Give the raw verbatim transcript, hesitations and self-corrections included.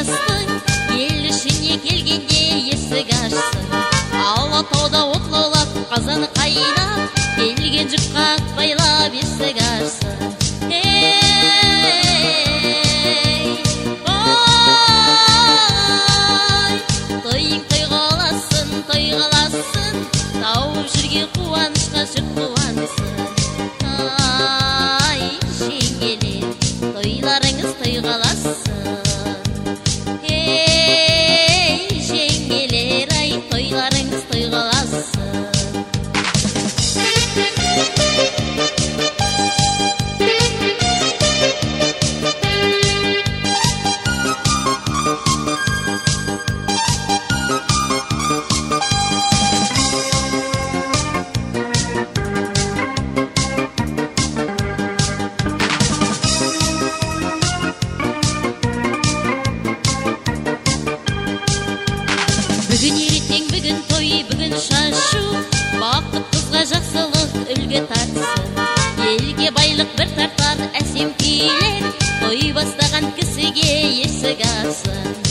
жастың, ел ішіне келгенде есік ашсын. Алатауда от лаулап, қазаны қайнап, келген жұртқа ат байлап есік ашсын. Тойың тойға оласын, тойға оласын, тауып жүрген қуанышқа жұрт қуансын. Ай, жеңгелер, тойларыңыз тойға оласын. Ей, жеңгелер, ай, тойларыңыз тойға оласын. Бүгін ертең, бүгін той, бүгін шашу, бақыт қызға жақсылық үлгі тартсын. Елге байлық бір тартар әсем күйлер, той бастаған кісіге есік ашсын.